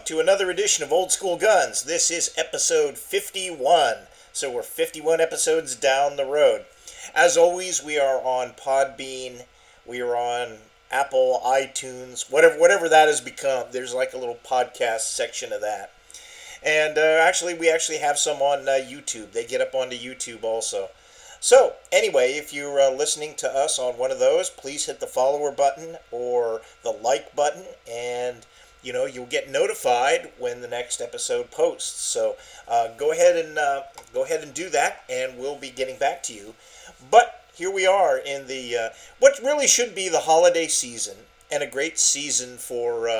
to another edition of Old School Guns. This is episode 51, so we're 51 episodes down the road. As always, we are on Podbean, we are on Apple, iTunes, whatever that has become. There's like a little podcast section of that. And we actually have some on YouTube. They get up onto YouTube also. So, anyway, if you're listening to us on one of those, please hit the follower button or the like button, and you'll get notified when the next episode posts. So go ahead and do that, and we'll be getting back to you. But here we are in the what really should be the holiday season, and a great season for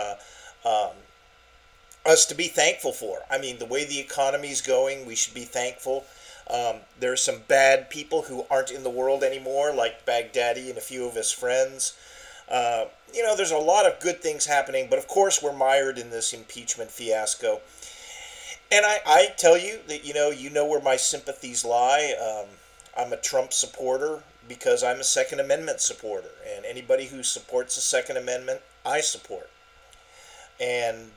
us to be thankful for. I mean, the way the economy's going, we should be thankful. There are some bad people who aren't in the world anymore, like Baghdadi and a few of his friends. There's a lot of good things happening, but of course we're mired in this impeachment fiasco. And I tell you that, you know where my sympathies lie. I'm a Trump supporter because I'm a Second Amendment supporter. And anybody who supports the Second Amendment, I support. And,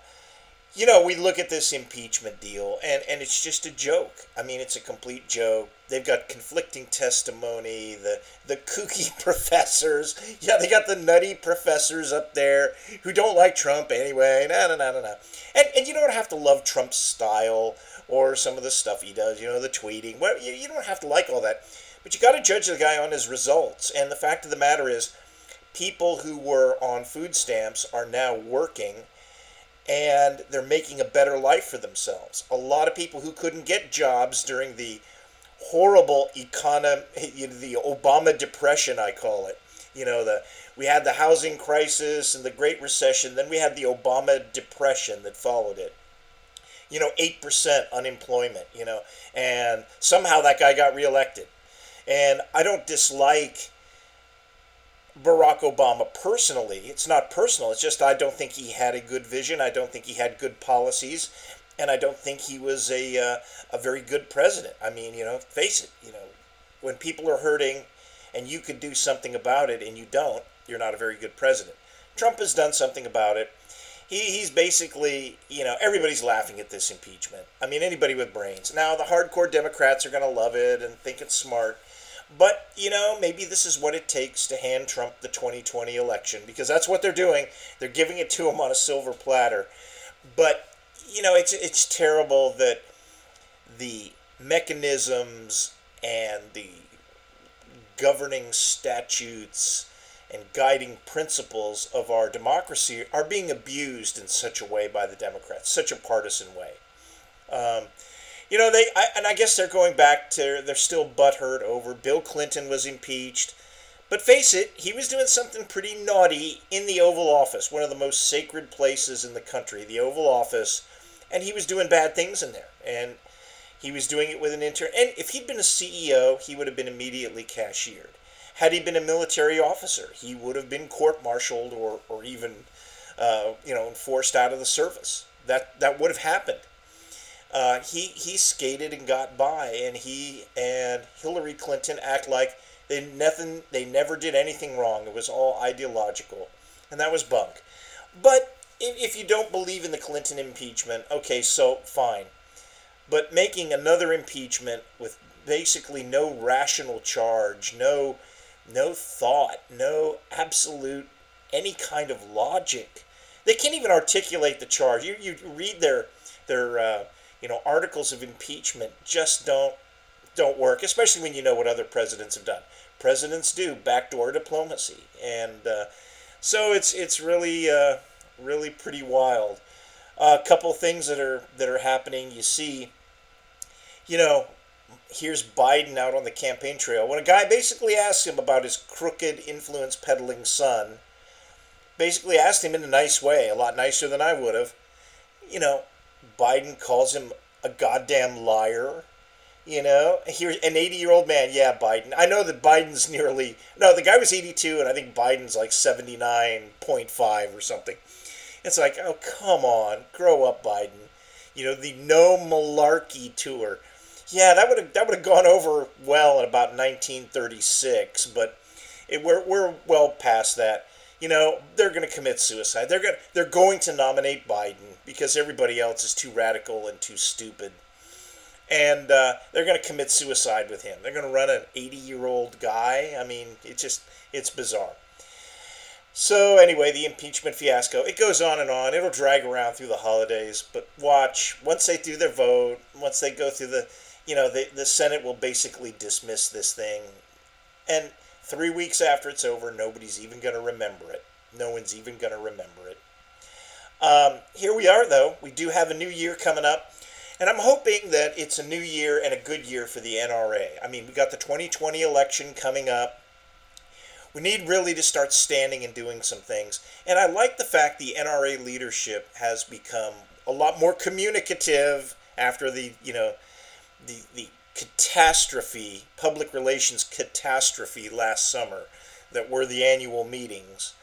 we look at this impeachment deal, and it's just a joke. I mean, it's a complete joke. They've got conflicting testimony, the kooky professors. Yeah, they got the nutty professors up there who don't like Trump anyway. No. And you don't have to love Trump's style or some of the stuff he does, the tweeting. Well, you don't have to like all that. But you got to judge the guy on his results. And the fact of the matter is, people who were on food stamps are now working, and they're making a better life for themselves. A lot of people who couldn't get jobs during the horrible economy, the Obama depression, I call it. We had the housing crisis and the Great Recession, then we had the Obama depression that followed it. 8% unemployment, and somehow that guy got reelected. And I don't dislike Barack Obama personally. It's not personal. It's just I don't think he had a good vision. I don't think he had good policies, and I don't think he was a very good president. I mean, face it. When people are hurting, and you could do something about it, and you don't, you're not a very good president. Trump has done something about it. He's basically, everybody's laughing at this impeachment. I mean, anybody with brains. Now, the hardcore Democrats are going to love it and think it's smart. But, maybe this is what it takes to hand Trump the 2020 election, because that's what they're doing. They're giving it to him on a silver platter. But, it's terrible that the mechanisms and the governing statutes and guiding principles of our democracy are being abused in such a way by the Democrats, such a partisan way. I guess they're going back to, they're still butthurt over Bill Clinton was impeached. But face it, he was doing something pretty naughty in the Oval Office, one of the most sacred places in the country, the Oval Office, and he was doing bad things in there. And he was doing it with an intern. And if he'd been a CEO, he would have been immediately cashiered. Had he been a military officer, he would have been court-martialed or even, enforced out of the service. That would have happened. He skated and got by, and he and Hillary Clinton act like they never did anything wrong. It was all ideological, and that was bunk. But if you don't believe in the Clinton impeachment, okay, so fine. But making another impeachment with basically no rational charge, no thought, no absolute any kind of logic. They can't even articulate the charge. You read their articles of impeachment just don't work, especially when you know what other presidents have done. Presidents do backdoor diplomacy, and so it's really really pretty wild. A couple things that are happening. You see, here's Biden out on the campaign trail. When a guy basically asks him about his crooked influence peddling son, basically asked him in a nice way, a lot nicer than I would have. Biden calls him a goddamn liar. Here's an 80-year-old man. Yeah, Biden. I know that Biden's the guy was 82, and I think Biden's like 79.5 or something. It's like, oh, come on, grow up, Biden. The No Malarkey tour. Yeah, that would have gone over well in about 1936, but we're well past that. they're going to commit suicide. They're going to nominate Biden because everybody else is too radical and too stupid. And they're going to commit suicide with him. They're going to run an 80-year-old guy. I mean, it's bizarre. So anyway, the impeachment fiasco, it goes on and on. It'll drag around through the holidays, but watch, once they do their vote, once they go through the Senate will basically dismiss this thing. And 3 weeks after it's over, nobody's even going to remember it. No one's even going to remember it. Here we are, though. We do have a new year coming up. And I'm hoping that it's a new year and a good year for the NRA. I mean, we got the 2020 election coming up. We need really to start standing and doing some things. And I like the fact the NRA leadership has become a lot more communicative after the catastrophe, public relations catastrophe last summer that were the annual meetings,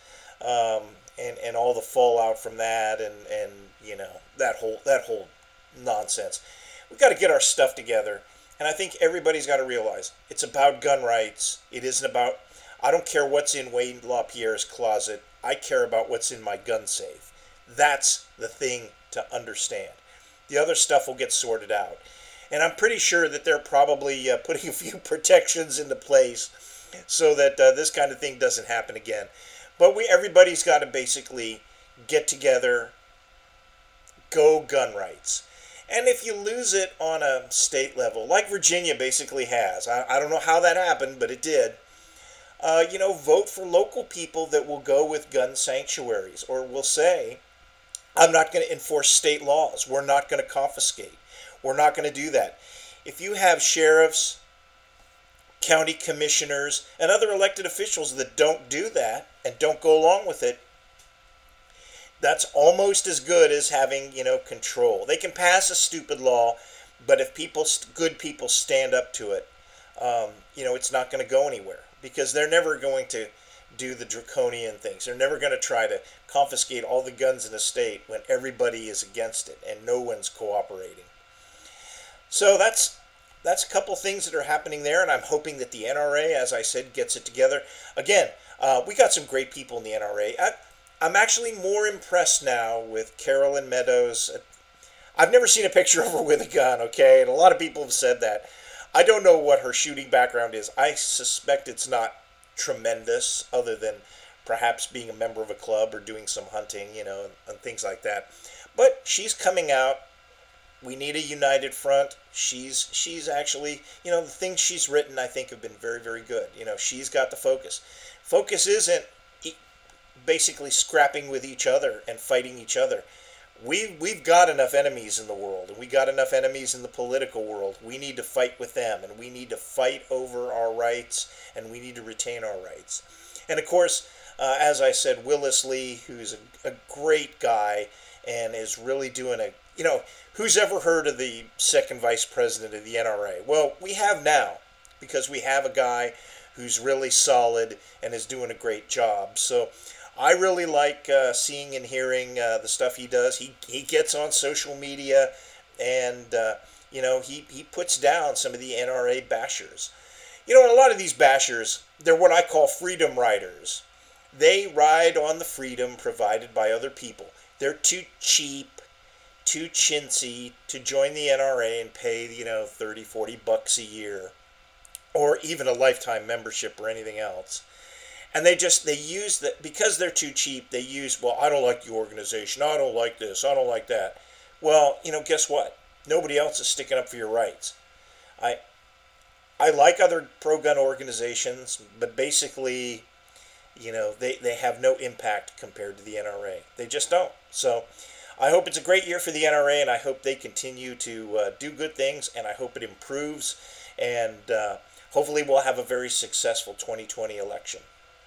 and all the fallout from that, and that whole nonsense. We've got to get our stuff together, and I think everybody's got to realize it's about gun rights. It isn't about, I don't care what's in Wayne LaPierre's closet. I care about what's in my gun safe. That's the thing to understand. The other stuff will get sorted out. And I'm pretty sure that they're probably putting a few protections into place so that this kind of thing doesn't happen again. But everybody's got to basically get together, go gun rights. And if you lose it on a state level, like Virginia basically has, I don't know how that happened, but it did, vote for local people that will go with gun sanctuaries, or will say, I'm not going to enforce state laws. We're not going to confiscate. We're not going to do that. If you have sheriffs, county commissioners, and other elected officials that don't do that and don't go along with it, that's almost as good as having, control. They can pass a stupid law, but if good people stand up to it, it's not going to go anywhere, because they're never going to do the draconian things. They're never going to try to confiscate all the guns in the state when everybody is against it and no one's cooperating. So that's a couple things that are happening there, and I'm hoping that the NRA, as I said, gets it together. Again, we got some great people in the NRA. I'm actually more impressed now with Carolyn Meadows. I've never seen a picture of her with a gun, okay? And a lot of people have said that. I don't know what her shooting background is. I suspect it's not tremendous, other than perhaps being a member of a club or doing some hunting, and things like that. But she's coming out. We need a united front. She's actually, the things she's written, I think, have been very, very good. She's got the focus. Focus isn't basically scrapping with each other and fighting each other. We've got enough enemies in the world, and we got enough enemies in the political world. We need to fight with them, and we need to fight over our rights, and we need to retain our rights. And of course, as I said, Willis Lee, who's a great guy and is really doing who's ever heard of the second vice president of the NRA? Well, we have now, because we have a guy who's really solid and is doing a great job. So I really like seeing and hearing the stuff he does. He gets on social media, and he puts down some of the NRA bashers. And a lot of these bashers, they're what I call freedom riders. They ride on the freedom provided by other people. They're too cheap, too chintzy to join the NRA and pay, $30-40 a year, or even a lifetime membership or anything else. And they use that, because they're too cheap, they use, well, I don't like the organization, I don't like this, I don't like that. Well, guess what? Nobody else is sticking up for your rights. I like other pro-gun organizations, but basically, they have no impact compared to the NRA. They just don't. So I hope it's a great year for the NRA, and I hope they continue to do good things, and I hope it improves, and hopefully we'll have a very successful 2020 election.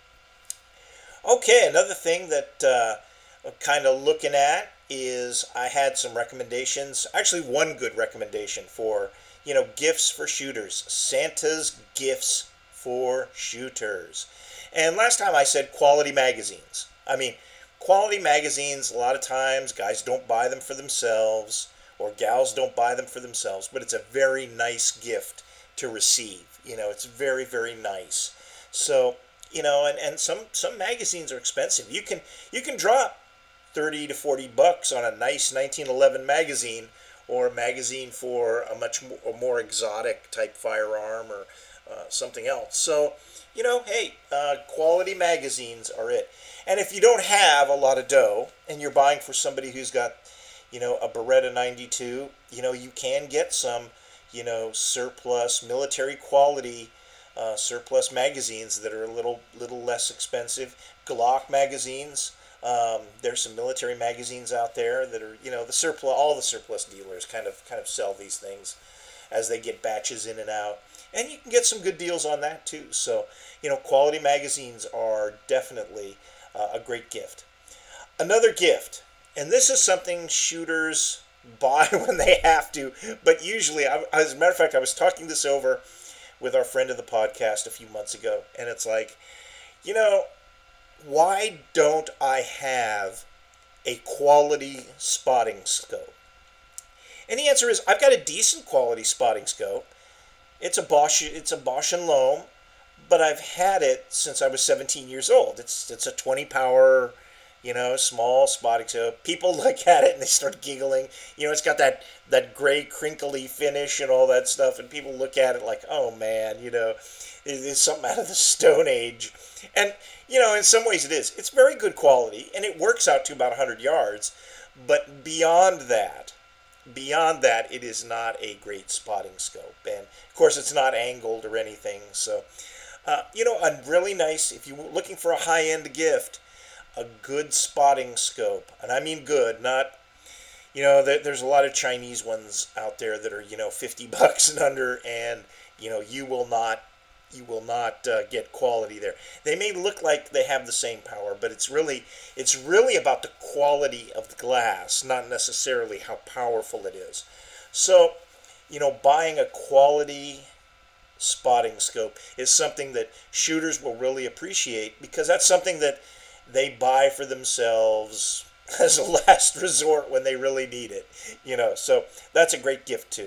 Okay, another thing that I'm kind of looking at is I had some recommendations, actually one good recommendation for, gifts for shooters, Santa's gifts for shooters. And last time I said quality magazines. I mean, quality magazines, a lot of times guys don't buy them for themselves, or gals don't buy them for themselves, but it's a very nice gift to receive. It's very, very nice. So and some magazines are expensive. You can drop 30 to 40 bucks on a nice 1911 magazine, or a magazine for a much more exotic type firearm, or something else. So, hey, quality magazines are it. And if you don't have a lot of dough and you're buying for somebody who's got, a Beretta 92, you can get some, surplus military quality surplus magazines that are a little less expensive. Glock magazines. There's some military magazines out there that are, the surplus. All the surplus dealers kind of sell these things as they get batches in and out, and you can get some good deals on that too. So, quality magazines are definitely a great gift. Another gift, and this is something shooters buy when they have to, but usually, as a matter of fact, I was talking this over with our friend of the podcast a few months ago, and it's like, you know, why don't I have a quality spotting scope? And the answer is, I've got a decent quality spotting scope. It's a Bosch and Lohm, but I've had it since I was 17 years old. It's a 20 power, small spotting scope. People look at it and they start giggling. It's got that gray crinkly finish and all that stuff, and people look at it like, oh man, it's something out of the Stone Age. And in some ways it is. It's very good quality, and it works out to about 100 yards. But beyond that, it is not a great spotting scope. And of course, it's not angled or anything. So, a really nice, if you're looking for a high-end gift, a good spotting scope. And I mean good, not, there's a lot of Chinese ones out there that are, 50 bucks and under, and, you will not get quality there. They may look like they have the same power, but it's really about the quality of the glass, not necessarily how powerful it is. So, buying a quality spotting scope is something that shooters will really appreciate, because that's something that they buy for themselves as a last resort when they really need it. So that's a great gift too.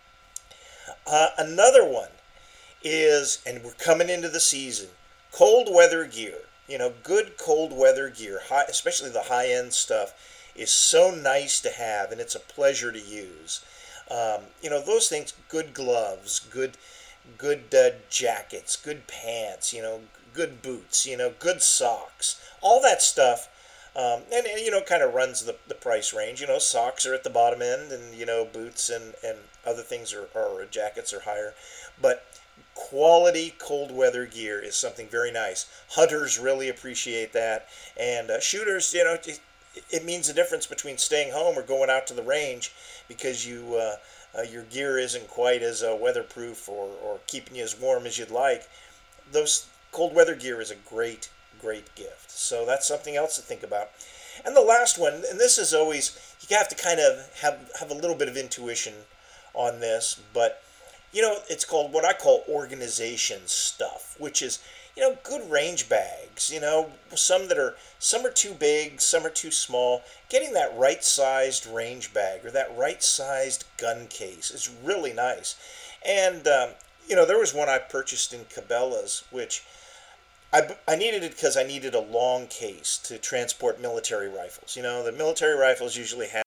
Another one is, and we're coming into the season, cold weather gear. Good cold weather gear, especially the high-end stuff, is so nice to have, and it's a pleasure to use. Those things, good gloves, good jackets, good pants, good boots, good socks, all that stuff. And kind of runs the price range. Socks are at the bottom end, and, boots and other things or jackets are higher. But quality cold weather gear is something very nice. Hunters really appreciate that, and shooters, it means the difference between staying home or going out to the range, because your gear isn't quite as weatherproof or keeping you as warm as you'd like. Those cold weather gear is a great gift. So that's something else to think about. And the last one, and this is always, you have to kind of have a little bit of intuition on this, but it's called what I call organization stuff, which is, good range bags, some are too big, some are too small. Getting that right-sized range bag or that right-sized gun case is really nice. And, there was one I purchased in Cabela's, which I needed it because I needed a long case to transport military rifles. The military rifles usually have,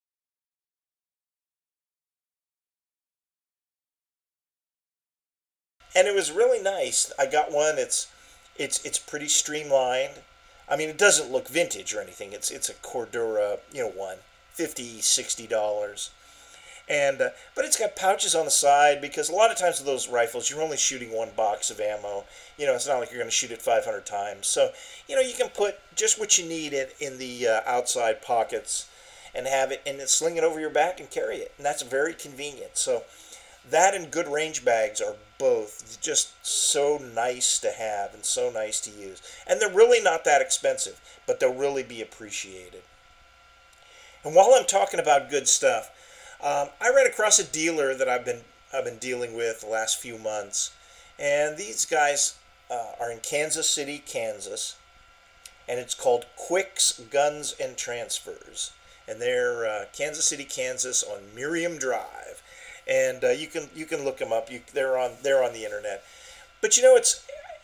and it was really nice. I got one. It's pretty streamlined. I mean, it doesn't look vintage or anything. It's a Cordura, one, $50, $60. And but it's got pouches on the side, because a lot of times with those rifles, you're only shooting one box of ammo. It's not like you're going to shoot it 500 times. So, you can put just what you need in the outside pockets and have it, and then sling it over your back and carry it. And that's very convenient. So that and good range bags are both just so nice to have and so nice to use. And they're really not that expensive, but they'll really be appreciated. And while I'm talking about good stuff, I ran across a dealer that I've been dealing with the last few months, and these guys are in Kansas City, Kansas, and it's called Quick's Guns and Transfers, and they're Kansas City, Kansas on Miriam Drive, and you can look them up. They're on the internet, but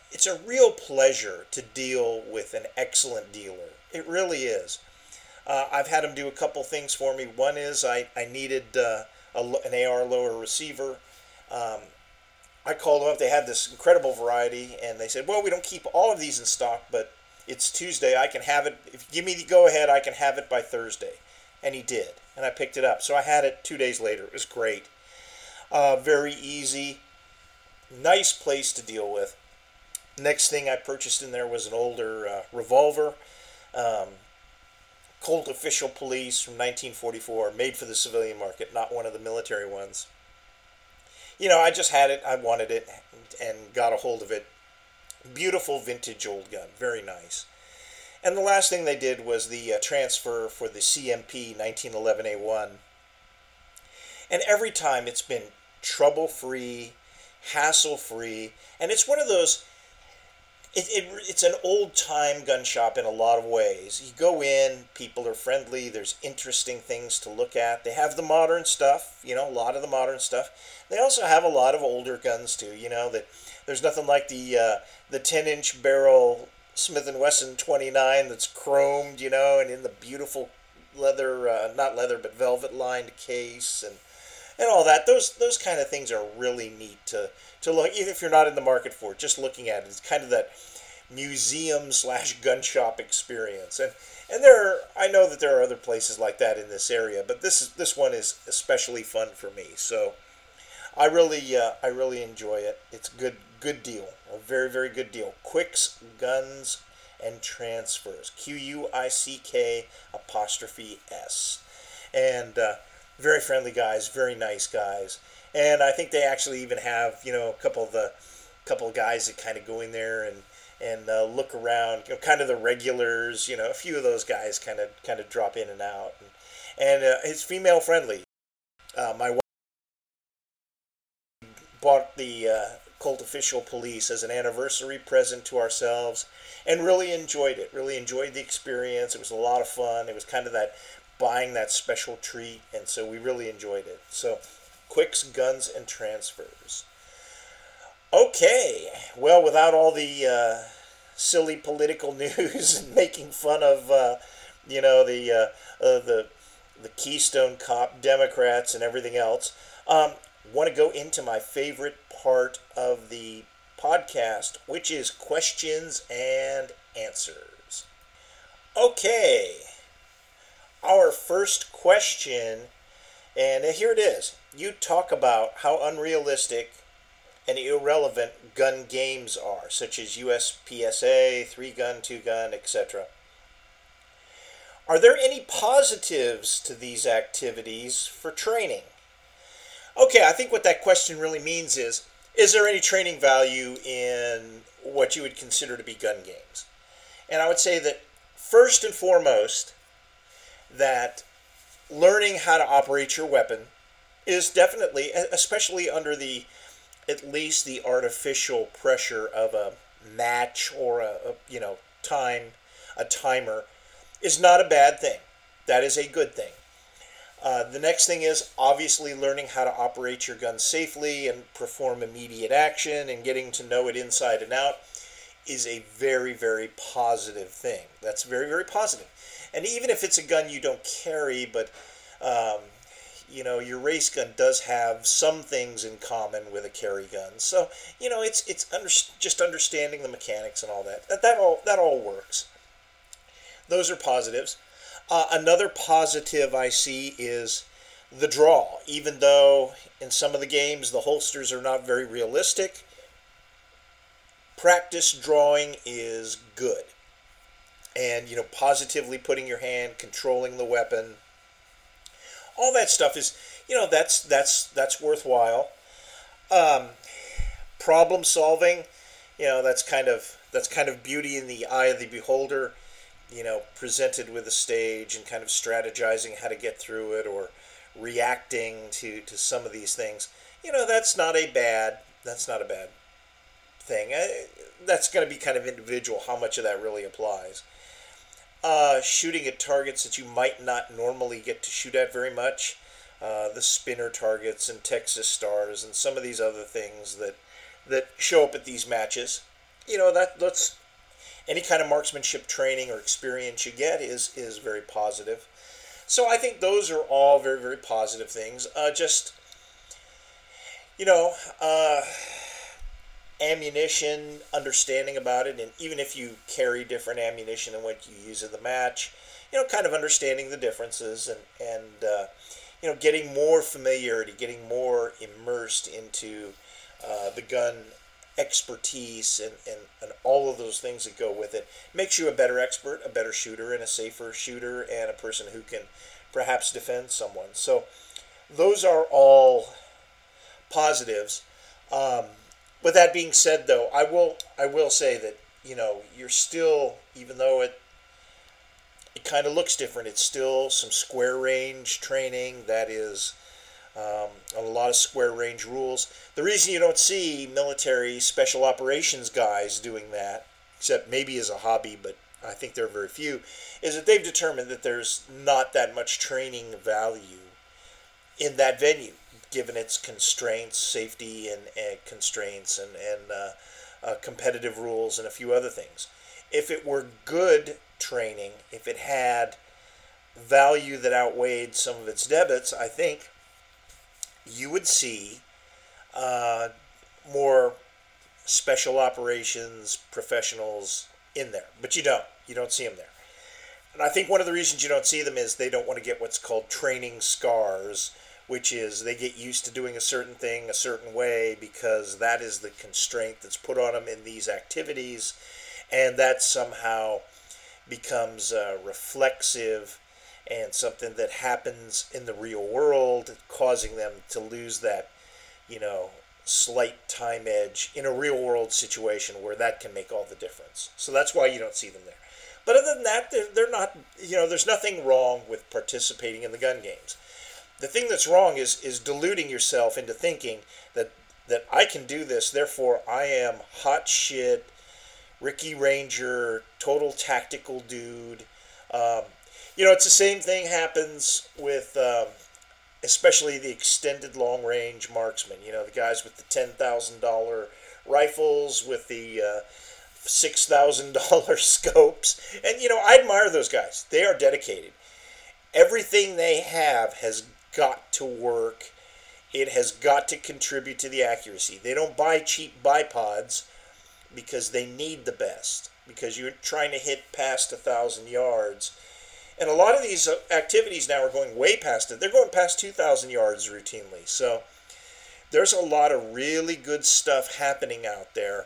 it's a real pleasure to deal with an excellent dealer. It really is. I've had them do a couple things for me. One is I needed an AR lower receiver. Um, I called them up. They had this incredible variety, and they said, "Well, we don't keep all of these in stock, but it's Tuesday. I can have it. If you give me the go ahead, I can have it by Thursday." And he did, and I picked it up. So I had it 2 days later. It was great. Very easy. Nice place to deal with. Next thing I purchased in there was an older revolver. Um, Colt Official Police from 1944, made for the civilian market, not one of the military ones. I just had it. I wanted it and got a hold of it. Beautiful vintage old gun. Very nice. And the last thing they did was the transfer for the CMP 1911A1. And every time it's been trouble-free, hassle-free, and it's one of those, it's an old-time gun shop in a lot of ways. You go in, people are friendly, there's interesting things to look at. They have the modern stuff, a lot of the modern stuff. They also have a lot of older guns too, that there's nothing like the 10-inch barrel Smith & Wesson 29 that's chromed, and in the beautiful leather, not leather, but velvet-lined case and all that. Those kind of things are really neat to look, even if you're not in the market for it, just looking at it. It's kind of that museum/gun shop experience. And I know that there are other places like that in this area, but this one is especially fun for me. So I really enjoy it. It's good deal. A very, very good deal. Quicks Guns and Transfers. QUICK''S. And very friendly guys, very nice guys. And I think they actually even have, a couple of guys that kind of go in there and look around, kind of the regulars, a few of those guys kind of drop in and out. And it's female friendly. My wife bought the Colt Official Police as an anniversary present to ourselves and really enjoyed it. Really enjoyed the experience. It was a lot of fun. It was kind of that buying that special treat, and so we really enjoyed it. So, Quicks, Guns, and Transfers. Okay, well, without all the silly political news and making fun of, the Keystone Cop Democrats and everything else, want to go into my favorite part of the podcast, which is questions and answers. Okay, our first question, and here it is. You talk about how unrealistic and irrelevant gun games are, such as USPSA, 3-gun, 2-gun, etc. Are there any positives to these activities for training? Okay, I think what that question really means is there any training value in what you would consider to be gun games? And I would say that first and foremost, that learning how to operate your weapon is definitely, especially under at least the artificial pressure of a match or a timer, is not a bad thing. That is a good thing. The next thing is obviously learning how to operate your gun safely and perform immediate action and getting to know it inside and out is a very, very positive thing. That's very, very positive. And even if it's a gun you don't carry, but your race gun does have some things in common with a carry gun. So just understanding the mechanics and all that. That all works. Those are positives. Another positive I see is the draw. Even though in some of the games the holsters are not very realistic, practice drawing is good. And positively putting your hand, controlling the weapon, all that stuff is that's worthwhile. Problem solving, that's kind of beauty in the eye of the beholder. Presented with a stage and kind of strategizing how to get through it or reacting to some of these things. That's not a bad thing. That's going to be kind of individual how much of that really applies. Shooting at targets that you might not normally get to shoot at very much. The spinner targets and Texas stars and some of these other things that show up at these matches that's any kind of marksmanship training or experience you get is very positive. So I think those are all very, very positive things. Just you know, ammunition, understanding about it, and even if you carry different ammunition than what you use in the match, kind of understanding the differences and getting more familiarity, getting more immersed into the gun expertise and all of those things that go with it makes you a better expert, a better shooter, and a safer shooter, and a person who can perhaps defend someone. So those are all positives. With that being said, though, I will say that you're still, even though it kind of looks different, it's still some square range training. That is a lot of square range rules. The reason you don't see military special operations guys doing that, except maybe as a hobby, but I think there are very few, is that they've determined that there's not that much training value in that venue, given its constraints, safety and constraints and competitive rules and a few other things. If it were good training, if it had value that outweighed some of its debits, I think you would see more special operations professionals in there. But you don't. You don't see them there. And I think one of the reasons you don't see them is they don't want to get what's called training scars, which is they get used to doing a certain thing a certain way because that is the constraint that's put on them in these activities, and that somehow becomes reflexive and something that happens in the real world, causing them to lose that, slight time edge in a real world situation where that can make all the difference. So that's why you don't see them there. But other than that, they're not, there's nothing wrong with participating in the gun games. The thing that's wrong is deluding yourself into thinking that I can do this, therefore I am hot shit, Ricky Ranger, total tactical dude. It's the same thing happens with, especially the extended long range marksmen. The guys with the $10,000 rifles, with the $6,000 scopes. And, I admire those guys. They are dedicated. Everything they have has got to work. It has got to contribute to the accuracy. They don't buy cheap bipods because they need the best, because you're trying to hit past 1,000 yards. And a lot of these activities now are going way past it. They're going past 2,000 yards routinely. So there's a lot of really good stuff happening out there.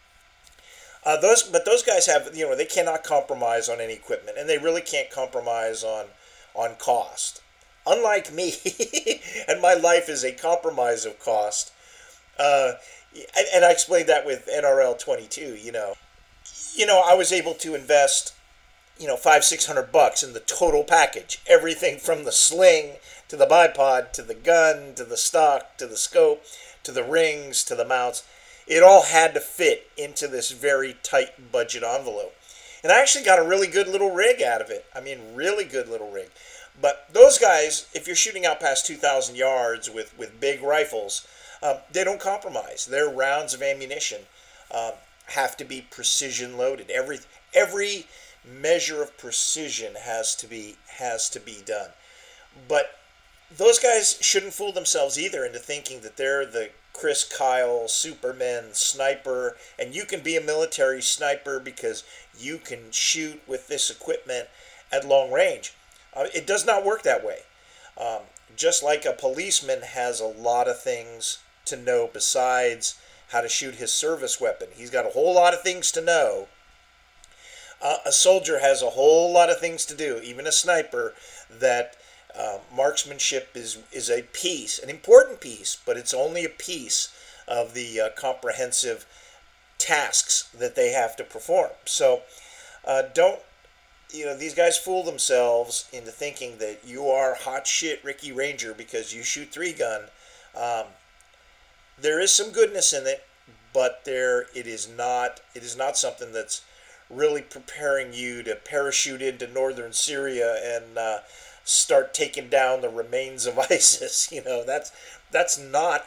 Those guys have, they cannot compromise on any equipment, and they really can't compromise on cost. Unlike me, and my life is a compromise of cost. And I explained that with NRL 22. I was able to invest, $500-600 in the total package, everything from the sling to the bipod to the gun to the stock to the scope to the rings to the mounts. It all had to fit into this very tight budget envelope. And I actually got a really good little rig out of it. I mean, really good little rig. But those guys, if you're shooting out past 2,000 yards with big rifles, they don't compromise. Their rounds of ammunition have to be precision loaded. Every measure of precision has to be done. But those guys shouldn't fool themselves either into thinking that they're the Chris Kyle Superman sniper, and you can be a military sniper because you can shoot with this equipment at long range. It does not work that way. Just like a policeman has a lot of things to know besides how to shoot his service weapon. He's got a whole lot of things to know. A soldier has a whole lot of things to do, even a sniper, that marksmanship is a piece, an important piece, but it's only a piece of the comprehensive tasks that they have to perform. So these guys fool themselves into thinking that you are hot shit Ricky Ranger because you shoot 3-gun. There is some goodness in it, but it is not something that's really preparing you to parachute into northern Syria and start taking down the remains of ISIS. That's not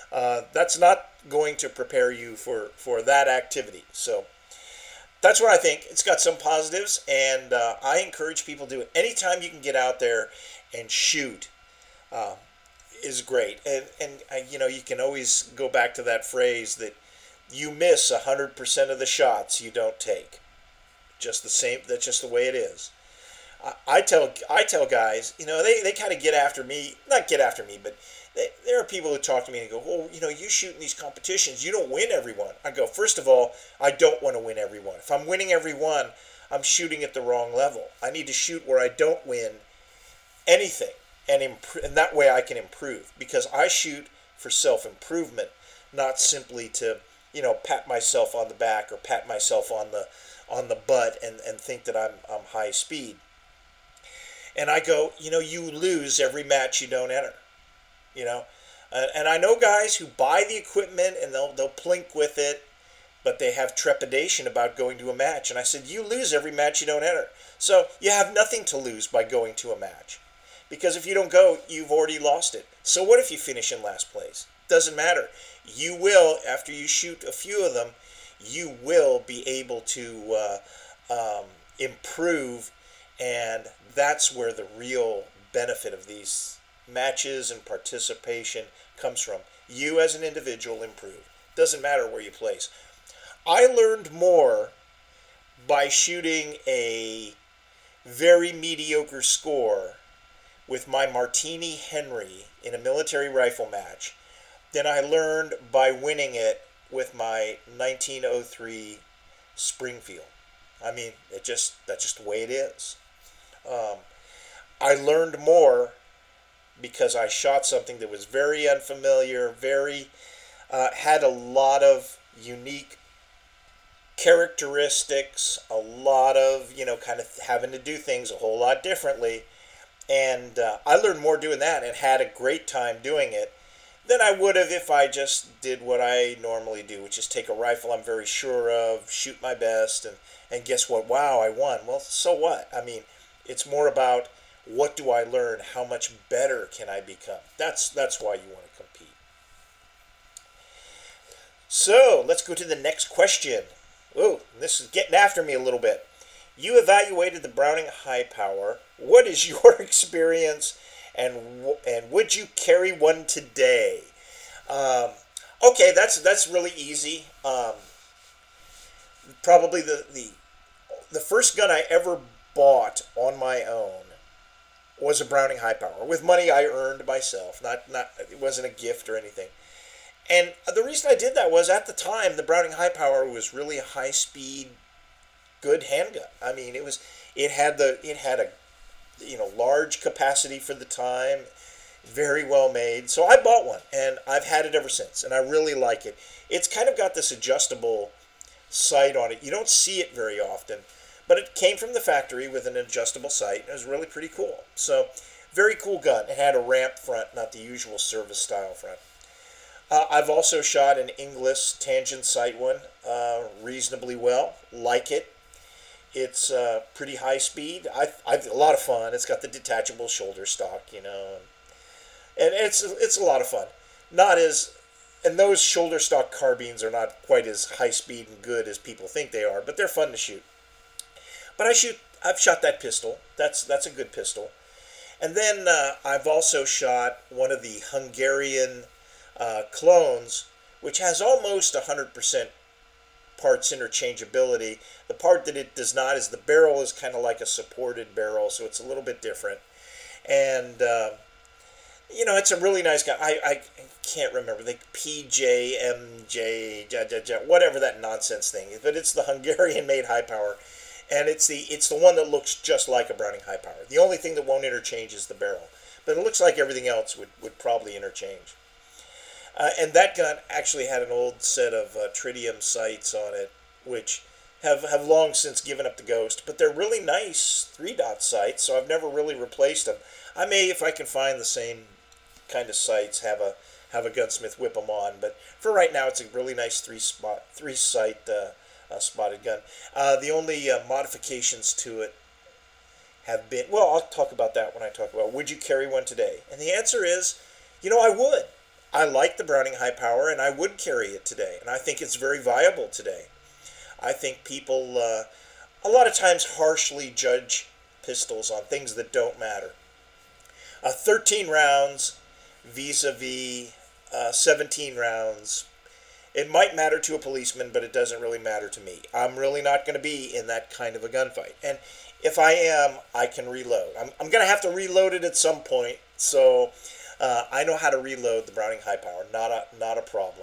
That's not going to prepare you for that activity. So that's what I think. It's got some positives, and I encourage people to do it. Anytime you can get out there and shoot uh, is great. And you can always go back to that phrase that you miss 100% of the shots you don't take. Just the same. That's just the way it is. I tell guys, they kind of get after me, not get after me, but there are people who talk to me and go, well, you shoot in these competitions, you don't win every one. I go, first of all, I don't want to win every one. If I'm winning every one, I'm shooting at the wrong level. I need to shoot where I don't win anything, and that way I can improve, because I shoot for self-improvement, not simply to, pat myself on the back or pat myself on the butt and think that I'm high speed. And I go, you lose every match you don't enter. And I know guys who buy the equipment and they'll plink with it, but they have trepidation about going to a match. And I said, you lose every match you don't enter. So you have nothing to lose by going to a match. Because if you don't go, you've already lost it. So what if you finish in last place? Doesn't matter. You will, after you shoot a few of them, you will be able to improve, and that's where the real benefit of these matches and participation comes from. You as an individual improve. Doesn't matter where you place. I learned more by shooting a very mediocre score with my Martini Henry in a military rifle match than I learned by winning it with my 1903 Springfield. I mean, that's just the way it is. I learned more because I shot something that was very unfamiliar, had a lot of unique characteristics, a lot of, kind of having to do things a whole lot differently. And I learned more doing that and had a great time doing it than I would have if I just did what I normally do, which is take a rifle I'm very sure of, shoot my best, and guess what? Wow, I won. Well, so what? I mean, it's more about what do I learn? How much better can I become? That's why you want to compete. So let's go to the next question. Oh, this is getting after me a little bit. You evaluated the Browning High Power. What is your experience, and would you carry one today? Okay, that's really easy. Probably the first gun I ever bought on my own was a Browning High Power with money I earned myself. Not it wasn't a gift or anything. And the reason I did that was at the time the Browning High Power was really a high speed, good handgun. I mean, it had a large capacity for the time, very well made. So I bought one and I've had it ever since, and I really like it. It's kind of got this adjustable sight on it. You don't see it very often, but it came from the factory with an adjustable sight. It was really pretty cool. So very cool gun. It had a ramp front, not the usual service style front. I've also shot an Inglis tangent sight one reasonably well. Like it. It's pretty high speed. I've a lot of fun. It's got the detachable shoulder stock, and it's a lot of fun. And those shoulder stock carbines are not quite as high speed and good as people think they are, but they're fun to shoot. But I've shot that pistol. That's a good pistol. And then I've also shot one of the Hungarian clones, which has almost 100% parts interchangeability. The part that it does not is the barrel is kind of like a supported barrel, so it's a little bit different. And it's a really nice gun. I can't remember the PJMJ, whatever that nonsense thing is, but it's the Hungarian-made high power, and it's the one that looks just like a Browning high power. The only thing that won't interchange is the barrel, but it looks like everything else would probably interchange. And that gun actually had an old set of tritium sights on it, which have long since given up the ghost. But they're really nice 3-dot sights, so I've never really replaced them. I may, if I can find the same kind of sights, have a gunsmith whip them on. But for right now, it's a really nice 3-sight spotted gun. The only modifications to it have been, I'll talk about that when I talk about would you carry one today. And the answer is, I would. I like the Browning High Power, and I would carry it today, and I think it's very viable today. I think people a lot of times harshly judge pistols on things that don't matter. 13 rounds vis-a-vis 17 rounds. It might matter to a policeman, but it doesn't really matter to me. I'm really not going to be in that kind of a gunfight. And if I am, I can reload. I'm going to have to reload it at some point, so I know how to reload the Browning High Power. Not a problem.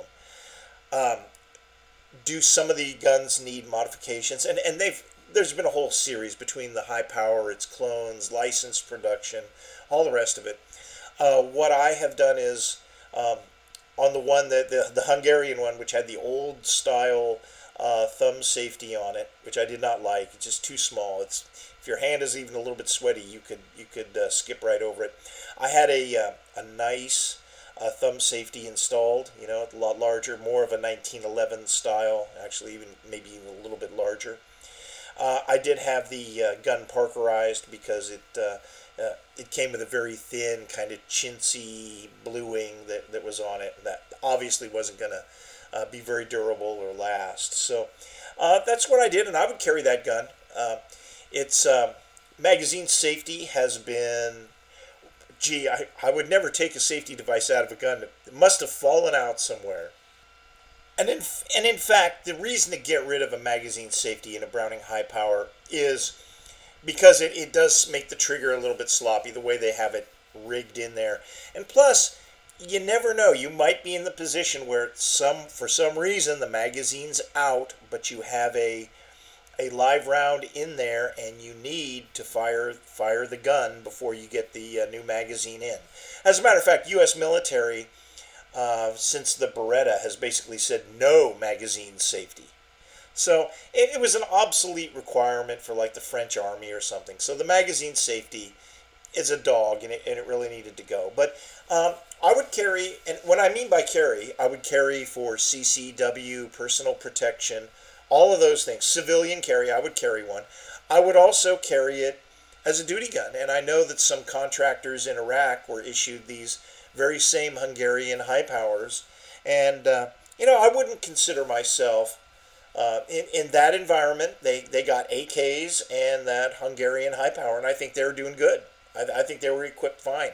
Do some of the guns need modifications? And there's been a whole series between the High Power, its clones, licensed production, all the rest of it. What I have done is on the one that the Hungarian one, which had the old style thumb safety on it, which I did not like. It's just too small. If your hand is even a little bit sweaty, you could skip right over it. I had a nice thumb safety installed. A lot larger, more of a 1911 style. Actually, maybe even a little bit larger. I did have the gun parkerized because it came with a very thin, kind of chintzy bluing that was on it. That obviously wasn't going to be very durable or last. So that's what I did, and I would carry that gun. Its magazine safety has been, I would never take a safety device out of a gun. It must have fallen out somewhere. And in fact, the reason to get rid of a magazine safety in a Browning High Power is because it does make the trigger a little bit sloppy, the way they have it rigged in there. And plus, you never know. You might be in the position where for some reason the magazine's out, but you have a live round in there, and you need to fire the gun before you get the new magazine in. As a matter of fact, U.S. military, since the Beretta, has basically said no magazine safety. So it was an obsolete requirement for like the French army or something. So the magazine safety is a dog, and it really needed to go. But I would carry, and what I mean by carry, I would carry for CCW, personal protection, all of those things. Civilian carry, I would carry one. I would also carry it as a duty gun. And I know that some contractors in Iraq were issued these very same Hungarian high powers. And, I wouldn't consider myself in that environment. They got AKs and that Hungarian high power, and I think they were doing good. I think they were equipped fine.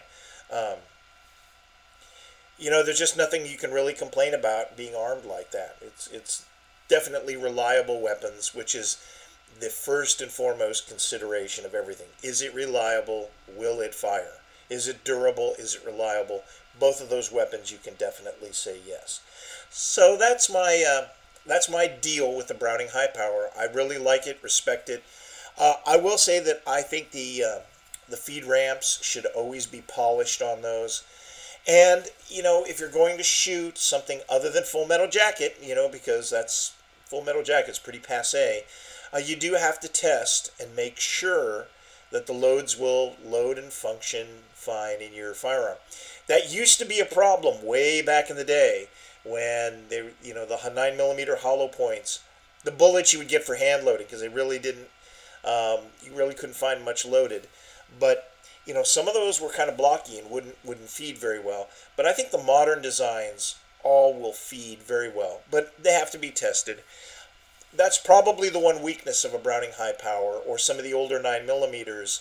There's just nothing you can really complain about being armed like that. It's definitely reliable weapons, which is the first and foremost consideration of everything. Is it reliable? Will it fire? Is it durable? Is it reliable? Both of those weapons, you can definitely say yes. So that's my deal with the Browning High Power. I really like it, respect it. I will say that I think the feed ramps should always be polished on those. And, if you're going to shoot something other than Full Metal Jacket, because that's Full Metal Jacket's pretty passé, you do have to test and make sure that the loads will load and function fine in your firearm. That used to be a problem way back in the day when the 9mm hollow points, the bullets you would get for hand loading, because they really didn't, you really couldn't find much loaded. But some of those were kind of blocky and wouldn't feed very well. But I think the modern designs all will feed very well, but they have to be tested. That's probably the one weakness of a Browning High Power or some of the older 9mm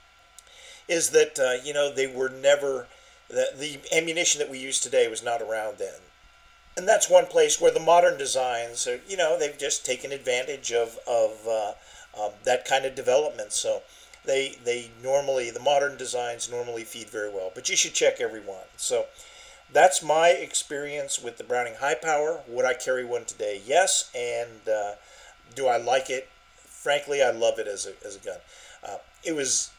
is that they were never, the ammunition that we use today was not around then. And that's one place where the modern designs are, they've just taken advantage of that kind of development. So the modern designs normally feed very well, but you should check every one. So that's my experience with the Browning High Power. Would I carry one today? Yes. And do I like it? Frankly, I love it as a gun. It was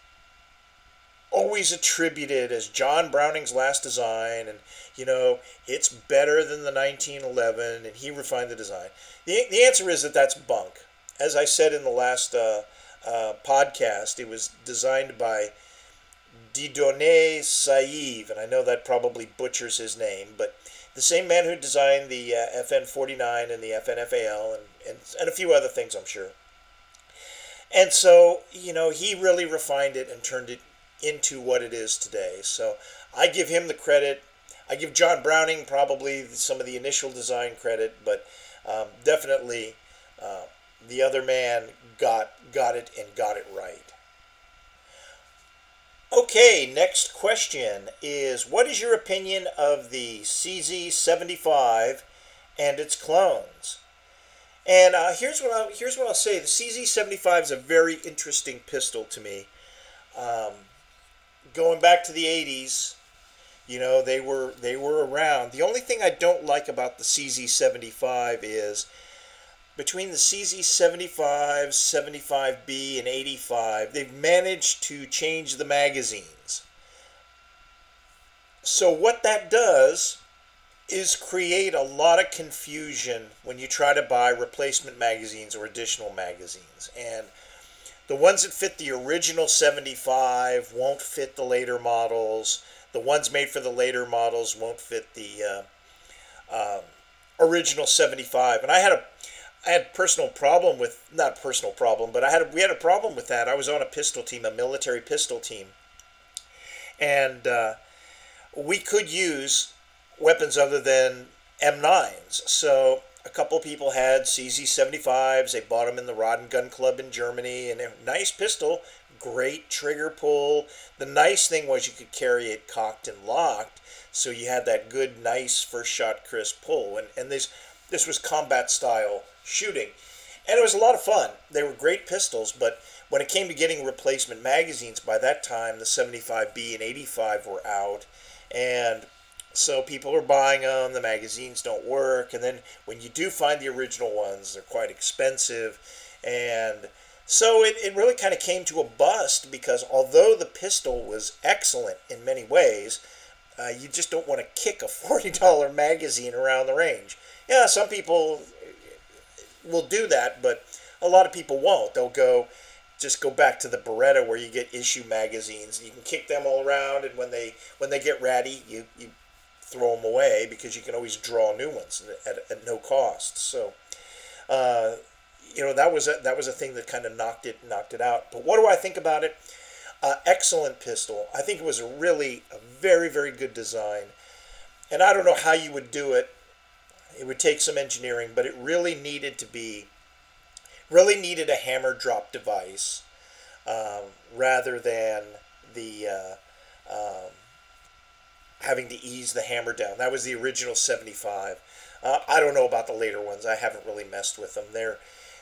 always attributed as John Browning's last design, and it's better than the 1911, and he refined the design. The answer is that's bunk. As I said in the last podcast, it was designed by Dieudonné Saïve, and I know that probably butchers his name, but the same man who designed the FN-49 and the FN-FAL and a few other things, I'm sure. And so, he really refined it and turned it into what it is today. So I give him the credit. I give John Browning probably some of the initial design credit, but definitely the other man got it and got it right. Okay, next question is, what is your opinion of the CZ75 and its clones? And here's what I'll say. The CZ75 is a very interesting pistol to me. Um, Going back to the 80s, they were around. The only thing I don't like about the CZ75 is between the CZ75, 75B, and 85, they've managed to change the magazines. So what that does is create a lot of confusion when you try to buy replacement magazines or additional magazines. And the ones that fit the original 75 won't fit the later models. The ones made for the later models won't fit the original 75. And I had personal problem with, not personal problem, but we had a problem with that. I was on a pistol team, a military pistol team, and we could use weapons other than M9s. So a couple of people had CZ75s. They bought them in the Rod and Gun Club in Germany, and a nice pistol, great trigger pull. The nice thing was you could carry it cocked and locked, so you had that good, nice first shot crisp pull. And this was combat style shooting, and it was a lot of fun. They were great pistols, but when it came to getting replacement magazines, by that time the 75B and 85 were out, and so people are buying them. The magazines don't work, and then when you do find the original ones, they're quite expensive, and so it really kind of came to a bust, because although the pistol was excellent in many ways, you just don't want to kick a $40 magazine around the range. Yeah, some people will do that, but a lot of people won't. They'll just go back to the Beretta, where you get issue magazines. You can kick them all around, and when they get ratty, you throw them away, because you can always draw new ones at no cost. So that was a thing that kind of knocked it out. But what do I think about it? Excellent pistol. I think it was a very, very good design, and I don't know how you would do it. It would take some engineering, but it really needed a hammer drop device, rather than the having to ease the hammer down. That was the original 75. I don't know about the later ones. I haven't really messed with them. They're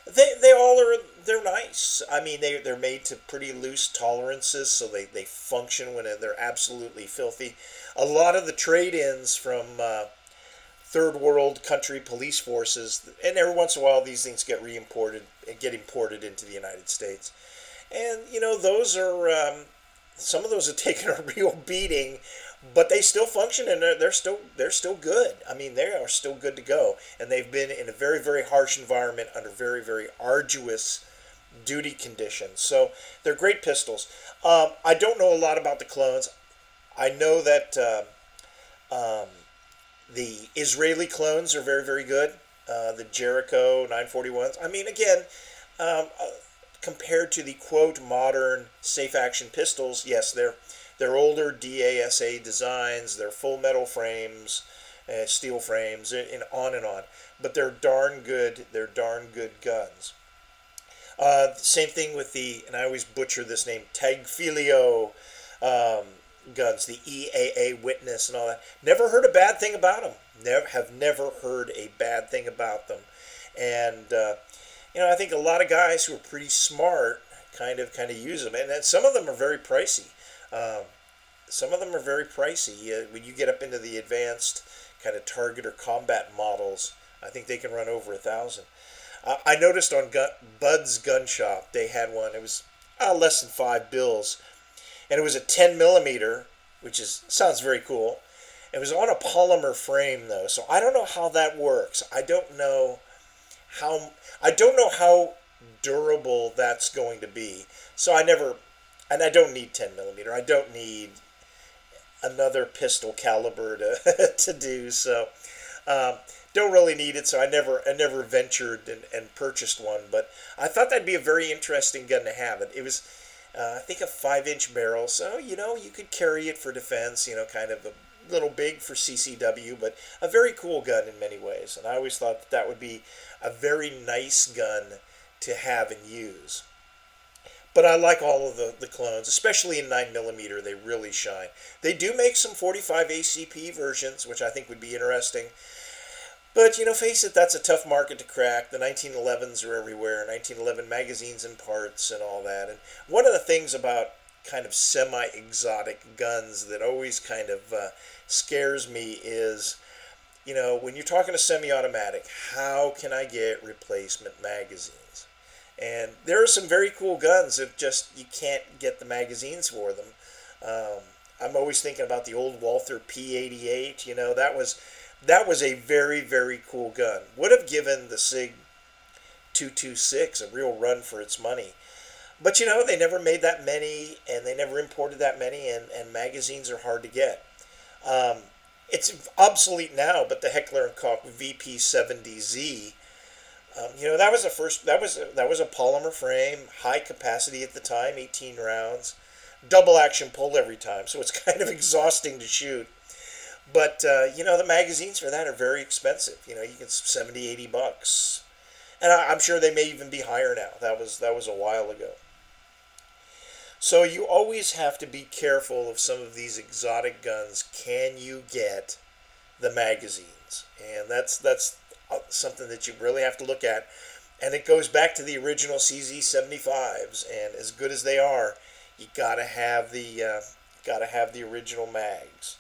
nice. I mean, they're made to pretty loose tolerances, so they function when they're absolutely filthy. A lot of the trade-ins from third world country police forces, and every once in a while these things get imported into the United States, and those are some of those have taken a real beating, but they still function, and they're still good. I mean, they are still good to go, and they've been in a very, very harsh environment under very, very arduous duty conditions. So they're great pistols. I don't know a lot about the clones. I know that the Israeli clones are very, very good. The Jericho 941s. I mean, again, compared to the quote modern safe action pistols, yes, they're older DASA designs. They're full metal frames, steel frames, and on and on. But they're darn good. They're darn good guns. Same thing with and I always butcher this name, Tagfilio guns, the EAA Witness and all that. Never heard a bad thing about them. Never heard a bad thing about them. And I think a lot of guys who are pretty smart kind of use them, and then some of them are very pricey. When you get up into the advanced kind of target or combat models, I think they can run over 1,000. I noticed on Bud's Gun Shop, they had one. It was less than $5, and it was a 10 millimeter, which sounds very cool. It was on a polymer frame though, so I don't know how that works. I don't know how durable that's going to be. So I don't need 10 millimeter. I don't need another pistol caliber to do so. Don't really need it, so I never ventured and purchased one. But I thought that'd be a very interesting gun to have. It was, I think, a 5-inch barrel, so you could carry it for defense. Kind of little big for CCW, but a very cool gun in many ways. And I always thought that would be a very nice gun to have and use. But I like all of the clones, especially in 9mm. They really shine. They do make some 45 ACP versions, which I think would be interesting. But, face it, that's a tough market to crack. The 1911s are everywhere, 1911 magazines and parts and all that. And one of the things about kind of semi-exotic guns that always kind of scares me is, when you're talking a semi-automatic, how can I get replacement magazines? And there are some very cool guns that just, you can't get the magazines for them. I'm always thinking about the old Walther P88, that was a very, very cool gun. Would have given the SIG 226 a real run for its money. But they never made that many, and they never imported that many, and magazines are hard to get. It's obsolete now, but the Heckler & Koch VP70Z, that was the first. That was a polymer frame, high capacity at the time, 18 rounds, double action pull every time, so it's kind of exhausting to shoot. But the magazines for that are very expensive. You can $70-$80, and I'm sure they may even be higher now. That was a while ago. So you always have to be careful of some of these exotic guns. Can you get the magazines? And that's something that you really have to look at. And it goes back to the original CZ75s. And as good as they are, you gotta have the original mags.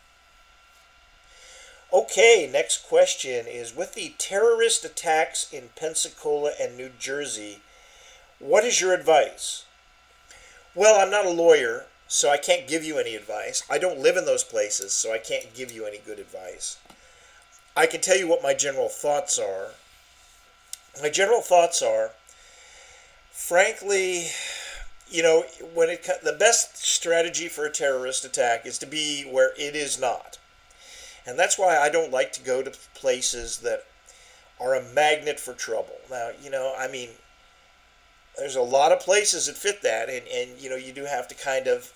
Okay, next question is, with the terrorist attacks in Pensacola and New Jersey, what is your advice? Well, I'm not a lawyer, so I can't give you any advice. I don't live in those places, so I can't give you any good advice. I can tell you what my general thoughts are. My general thoughts are, frankly, the best strategy for a terrorist attack is to be where it is not. And that's why I don't like to go to places that are a magnet for trouble. Now, there's a lot of places that fit that, and you do have to kind of,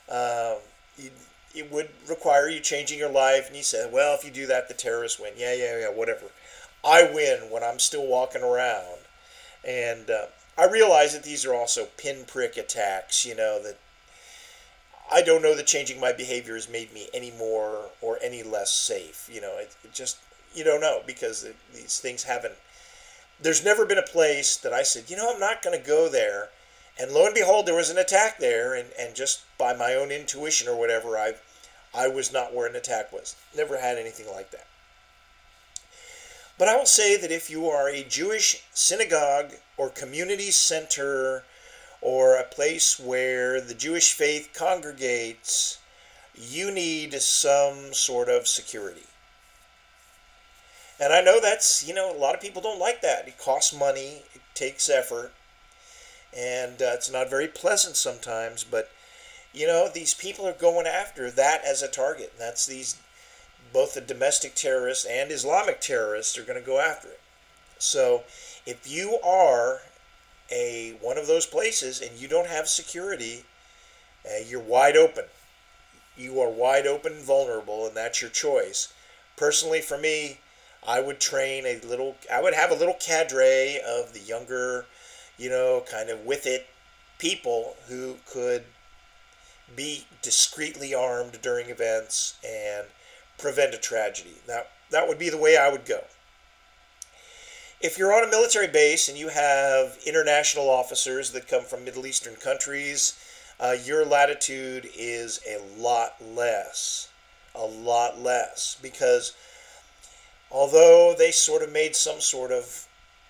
it would require you changing your life, and you say, well, if you do that, the terrorists win. Yeah, whatever. I win when I'm still walking around. And I realize that these are also pinprick attacks, that I don't know that changing my behavior has made me any more or any less safe. It just, you don't know, because these things haven't. There's never been a place that I said, I'm not going to go there. And lo and behold, there was an attack there. And just by my own intuition or whatever, I was not where an attack was. Never had anything like that. But I will say that if you are a Jewish synagogue or community center or a place where the Jewish faith congregates, you need some sort of security. And I know that's, a lot of people don't like that. It costs money, it takes effort, and it's not very pleasant sometimes, but, these people are going after that as a target. That's both the domestic terrorists and Islamic terrorists are going to go after it. So if you are one of those places and you don't have security, you're wide open. You are wide open and vulnerable, and that's your choice. Personally, for me, I would have a little cadre of the younger, kind of with it people who could be discreetly armed during events and prevent a tragedy. That would be the way I would go. If you're on a military base and you have international officers that come from Middle Eastern countries, your latitude is a lot less, because although they sort of made some sort of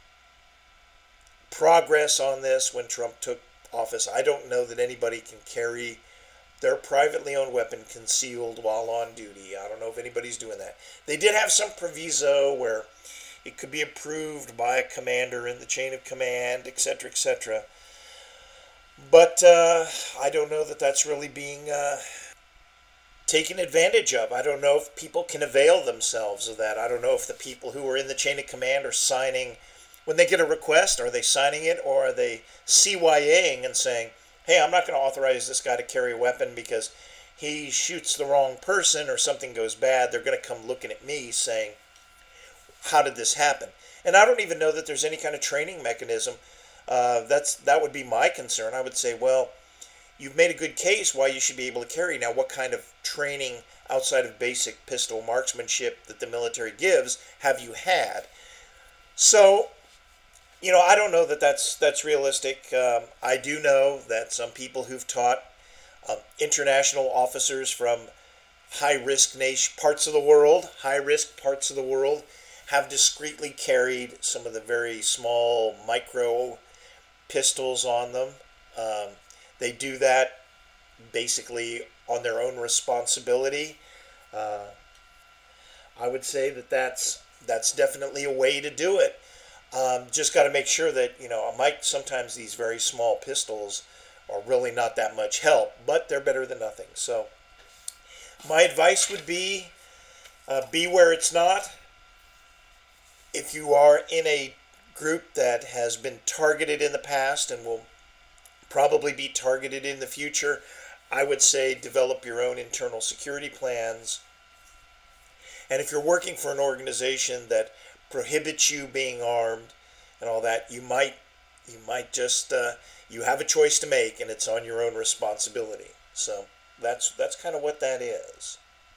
progress on this when Trump took office, I don't know that anybody can carry their privately owned weapon concealed while on duty. I don't know if anybody's doing that. They did have some proviso where it could be approved by a commander in the chain of command, etc., etc. But I don't know that that's really being taken advantage of. I don't know if people can avail themselves of that. I don't know if the people who are in the chain of command are signing, when they get a request, are they signing it, or are they CYAing and saying, hey, I'm not going to authorize this guy to carry a weapon because he shoots the wrong person or something goes bad, they're going to come looking at me saying, how did this happen? And I don't even know that there's any kind of training mechanism. That would be my concern. I would say, well, you've made a good case why you should be able to carry. Now, what kind of training outside of basic pistol marksmanship that the military gives have you had? So, I don't know that that's realistic. I do know that some people who've taught international officers from high-risk parts of the world, have discreetly carried some of the very small micro pistols on them. They do that basically on their own responsibility. I would say that that's definitely a way to do it. Just got to make sure that, sometimes these very small pistols are really not that much help, but they're better than nothing. So my advice would be where it's not. If you are in a group that has been targeted in the past and will probably be targeted in the future, I would say develop your own internal security plans. And if you're working for an organization that prohibits you being armed and all that, you might just you have a choice to make, and it's on your own responsibility. So that's kind of what that is.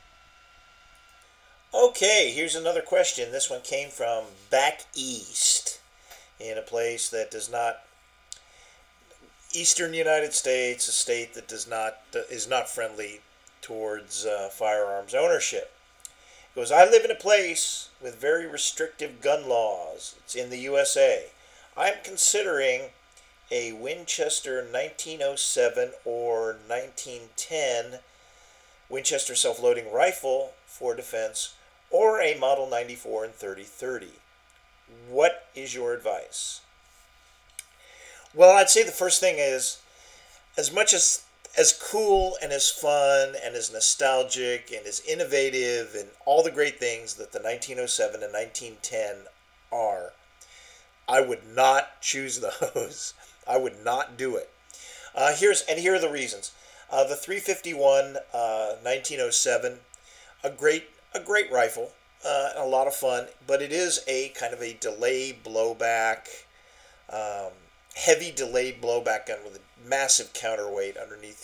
Okay, here's another question. This one came from back east, in a place that does not, eastern United States, a state that is not friendly towards firearms ownership. It goes, I live in a place with very restrictive gun laws. It's in the USA. I'm considering a Winchester 1907 or 1910 Winchester self-loading rifle for defense, or a Model 94 and 3030. What is your advice? Well, I'd say the first thing is, as much as cool and as fun and as nostalgic and as innovative and all the great things that the 1907 and 1910 are, I would not choose those. I would not do it. Here are the reasons. The 351 1907, a great rifle, a lot of fun, but it is a kind of a delay blowback, heavy delayed blowback gun with a massive counterweight underneath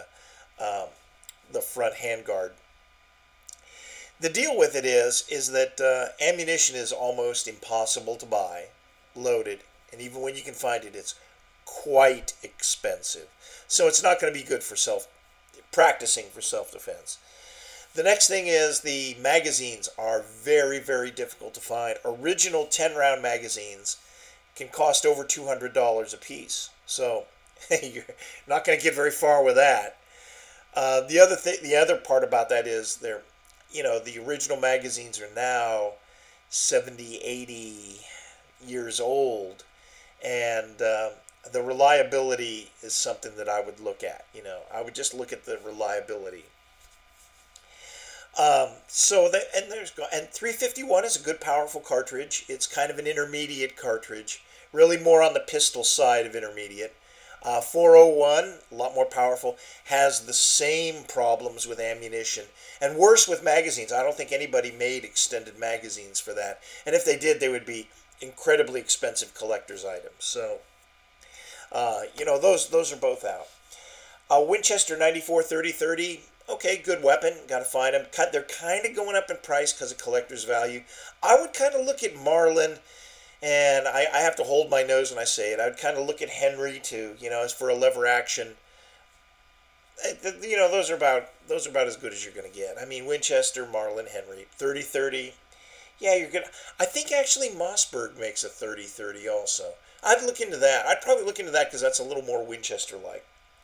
the front handguard. The deal with it is that ammunition is almost impossible to buy, loaded, and even when you can find it, it's quite expensive. So it's not going to be good for practicing for self-defense. The next thing is the magazines are very, very difficult to find. Original 10-round magazines can cost over $200 a piece. So you're not going to get very far with that. The other part about that is the original magazines are now 70, 80 years old, and the reliability is something that I would look at. I would just look at the reliability. And 351 is a good, powerful cartridge. It's kind of an intermediate cartridge, really more on the pistol side of intermediate. 401, a lot more powerful, has the same problems with ammunition and worse with magazines. I don't think anybody made extended magazines for that, and if they did, they would be incredibly expensive collector's items. So, those are both out. Winchester 94 3030. Okay, good weapon. Got to find them. They're kind of going up in price because of collector's value. I would kind of look at Marlin, and I have to hold my nose when I say it. I would kind of look at Henry too. As for a lever action, those are about as good as you're going to get. I mean, Winchester, Marlin, Henry, 3030. Yeah, you're gonna. I think actually Mossberg makes a 3030 also. I'd look into that. I'd probably look into that because that's a little more Winchester-like.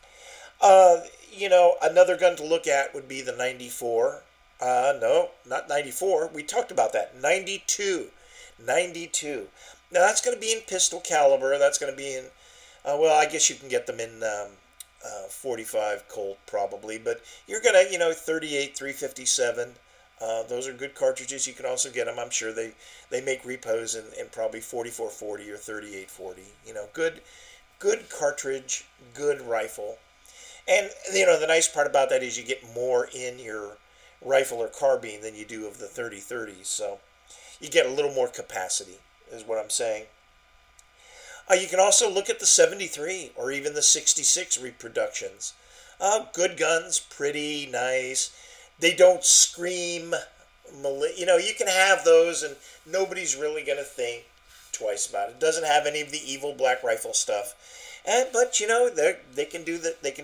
Another gun to look at would be the 94. No, not 94. We talked about that. 92. 92. Now, that's going to be in pistol caliber. That's going to be in, I guess you can get them in 45 Colt probably. But you're going to, 38, 357. Those are good cartridges. You can also get them. I'm sure they make repos in probably 4440 or 3840. Good cartridge, good rifle. And the nice part about that is you get more in your rifle or carbine than you do of the 30-30s. So you get a little more capacity, is what I'm saying. You can also look at the 73 or even the 66 reproductions. Good guns, pretty nice. They don't scream. You can have those and nobody's really going to think twice about it. It doesn't have any of the evil black rifle stuff. But they can do